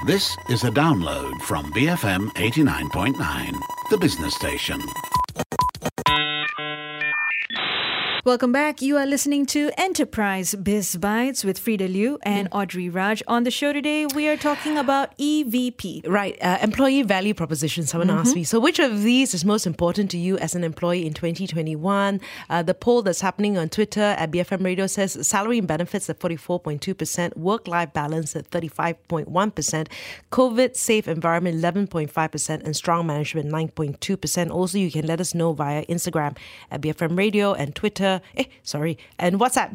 This is a download from BFM 89.9, the business station. Welcome back. You are listening to Enterprise Biz Bites with Frida Liu and Audrey Raj. On the show today, we are talking about EVP. Right, employee value proposition. Someone asked me, so which of these is most important to you as an employee in 2021? The poll that's happening on Twitter at BFM Radio says salary and benefits at 44.2%, work-life balance at 35.1%, COVID-safe environment 11.5%, and strong management 9.2%. Also, you can let us know via Instagram at BFM Radio and Twitter. And WhatsApp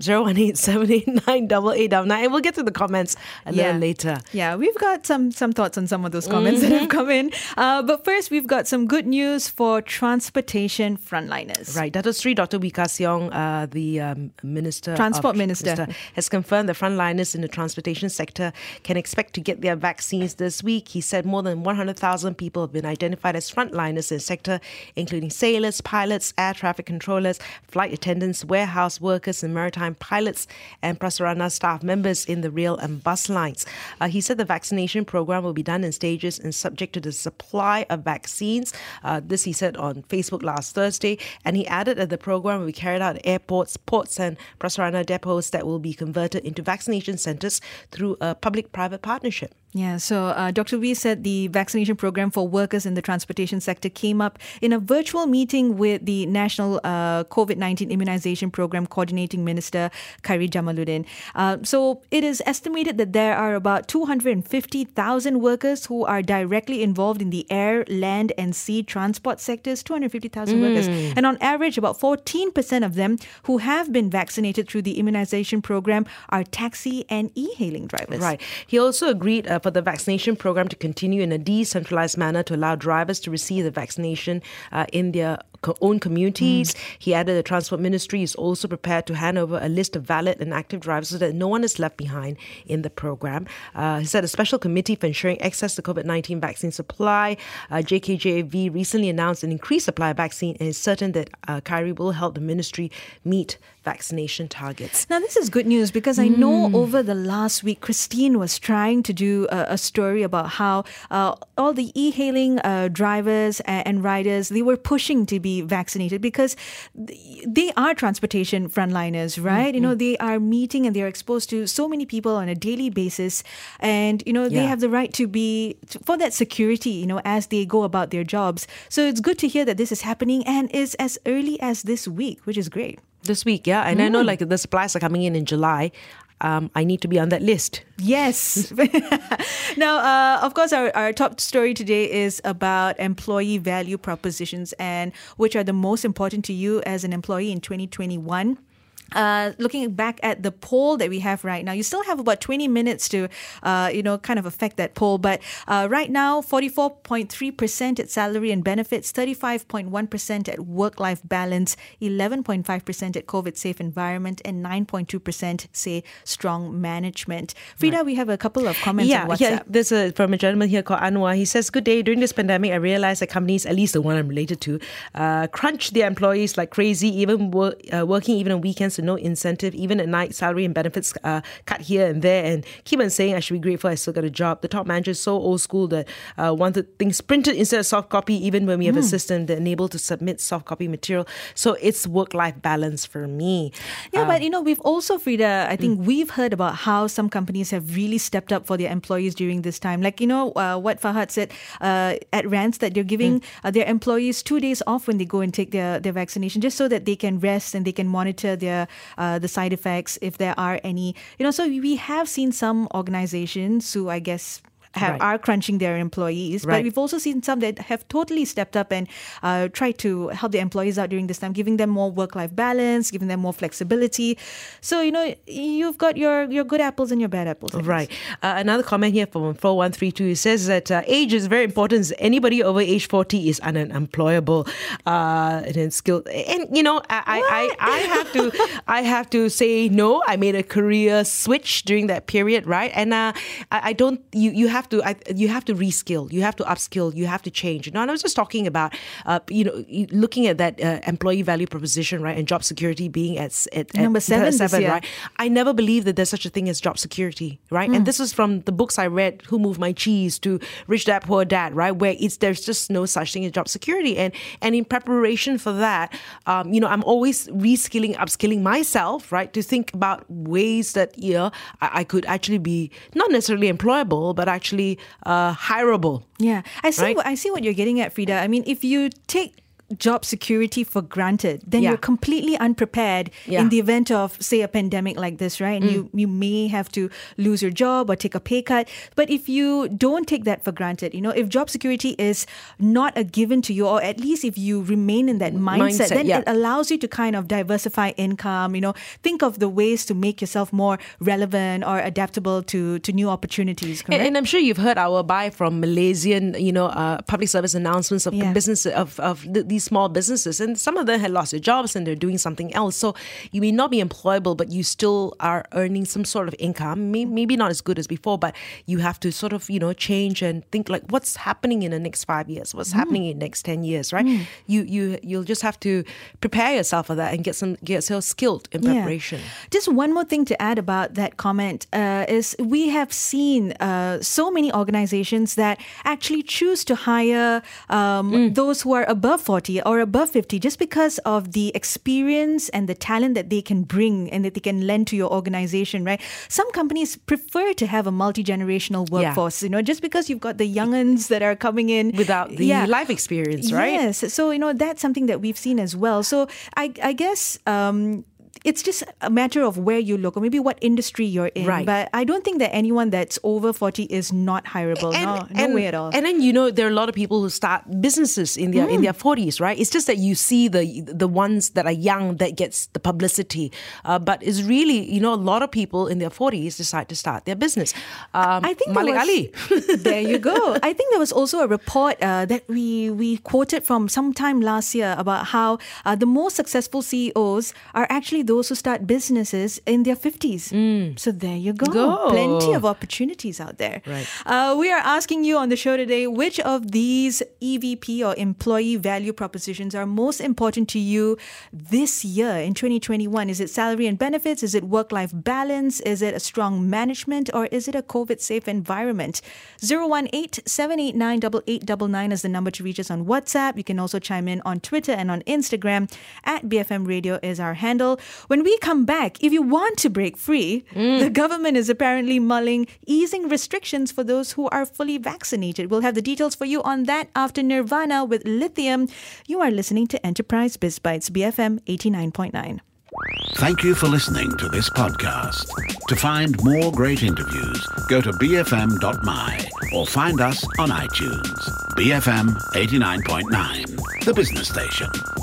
018-789-8899. And we'll get to the comments a little later. Yeah, we've got some thoughts on some of those comments that have come in. But first, we've got some good news for transportation frontliners. Right, Dato Sri Dr. Wee Ka Siong, the Transport Minister, has confirmed the frontliners in the transportation sector can expect to get their vaccines this week. He said more than 100,000 people have been identified as frontliners in the sector, including sailors, pilots, air traffic controllers, flight attendants, warehouse workers and maritime pilots and Prasarana staff members in the rail and bus lines. He said the vaccination program will be done in stages and subject to the supply of vaccines. This he said on Facebook last Thursday. And he added that the program will be carried out at airports, ports and Prasarana depots that will be converted into vaccination centres through a public-private partnership. Yeah, so Dr. Wee said the vaccination program for workers in the transportation sector came up in a virtual meeting with the National COVID-19 Immunization Program Coordinating Minister, Khairi Jamaluddin. So it is estimated that there are about 250,000 workers who are directly involved in the air, land and sea transport sectors, 250,000 workers. And on average, about 14% of them who have been vaccinated through the immunization program are taxi and e-hailing drivers. Right. He also agreed for the vaccination program to continue in a decentralized manner to allow drivers to receive the vaccination in their own communities. He added the Transport Ministry is also prepared to hand over a list of valid and active drivers so that no one is left behind in the program. He said a special committee for ensuring access to COVID-19 vaccine supply, JKJV, recently announced an increased supply of vaccine and is certain that Khairi will help the ministry meet vaccination targets. Now, this is good news because I know over the last week, Christine was trying to do a story about how all the e-hailing drivers and riders, they were pushing to be vaccinated because they are transportation frontliners, right? You know, they are meeting and they're exposed to so many people on a daily basis. And, you know, they have the right to be, for that security, you know, as they go about their jobs. So it's good to hear that this is happening and is as early as this week, which is great. This week, yeah. And I know like the supplies are coming in July. I need to be on that list. Yes. Now, of course, our top story today is about employee value propositions and which are the most important to you as an employee in 2021. Looking back at the poll that we have right now, you still have about 20 minutes to, kind of affect that poll. But right now, 44.3% at salary and benefits, 35.1% at work-life balance, 11.5% at COVID-safe environment, and 9.2% say strong management. Frida, we have a couple of comments on WhatsApp. Yeah, there's from a gentleman here called Anwar. He says, good day. During this pandemic, I realized that companies, at least the one I'm related to, crunch their employees like crazy, even working even on weekends. No incentive, even at night, salary and benefits cut here and there, and keep on saying I should be grateful I still got a job. The top manager is so old school that wanted things printed instead of soft copy, even when we have a system that enabled to submit soft copy material. So it's work-life balance for me. Yeah, but you know, we've also, Frida, I think we've heard about how some companies have really stepped up for their employees during this time. Like, you know, what Fahad said at Rants, that they're giving their employees 2 days off when they go and take their vaccination, just so that they can rest and they can monitor the side effects if there are any. You know, so we have seen some organizations who, I guess, are crunching their employees. But we've also seen some that have totally stepped up and tried to help the employees out during this time, giving them more work-life balance, giving them more flexibility. So, you know, you've got your good apples and your bad apples. Right. Another comment here from 4132. It says that age is very important. Anybody over age 40 is unemployable and skilled. And, you know, I have to say no. I made a career switch during that period, right? And I don't, you have have to reskill, you have to upskill, you have to change. And I was just talking about, looking at that employee value proposition, right, and job security being at number 7 this year. Right? I never believed that there's such a thing as job security, right? And this is from the books I read, Who Moved My Cheese, to Rich Dad Poor Dad, right, where there's just no such thing as job security. And in preparation for that, I'm always reskilling, upskilling myself, right, to think about ways that I could actually be not necessarily employable, but actually hireable. Yeah, I see. Right? I see what you're getting at, Frida. I mean, if you take job security for granted, then you're completely unprepared in the event of, say, a pandemic like this, right? And you may have to lose your job or take a pay cut. But if you don't take that for granted, if job security is not a given to you, or at least if you remain in that mindset, then it allows you to kind of diversify income, think of the ways to make yourself more relevant or adaptable to new opportunities. Correct? And I'm sure you've heard our buy from Malaysian, public service announcements of business of these small businesses, and some of them had lost their jobs and they're doing something else. So you may not be employable, but you still are earning some sort of income, maybe not as good as before, but you have to sort of, change and think like, what's happening in the next 5 years? What's happening in the next 10 years, right? You'll just have to prepare yourself for that and get yourself skilled in preparation. Just one more thing to add about that comment is we have seen so many organizations that actually choose to hire those who are above 40 or above 50 just because of the experience and the talent that they can bring and that they can lend to your organization, right? Some companies prefer to have a multi-generational workforce, just because you've got the young'uns that are coming in without the life experience, right? Yes. So, that's something that we've seen as well. So I guess it's just a matter of where you look or maybe what industry you're in. Right. But I don't think that anyone that's over 40 is not hireable. No way at all. And then, there are a lot of people who start businesses in their 40s, right? It's just that you see the ones that are young that gets the publicity. But it's really, a lot of people in their 40s decide to start their business. I think Malik Ali. There you go. I think there was also a report that we quoted from sometime last year about how the most successful CEOs are actually those who start businesses in their 50s. So there you go. Plenty of opportunities out there. Right. We are asking you on the show today, which of these EVP or employee value propositions are most important to you this year in 2021? Is it salary and benefits? Is it work-life balance? Is it a strong management? Or is it a COVID-safe environment? 018-789-8899 is the number to reach us on WhatsApp. You can also chime in on Twitter and on Instagram. @BFM Radio is our handle. When we come back, if you want to break free, the government is apparently mulling easing restrictions for those who are fully vaccinated. We'll have the details for you on that after Nirvana with Lithium. You are listening to Enterprise Biz Bites, BFM 89.9. Thank you for listening to this podcast. To find more great interviews, go to bfm.my or find us on iTunes. BFM 89.9, the business station.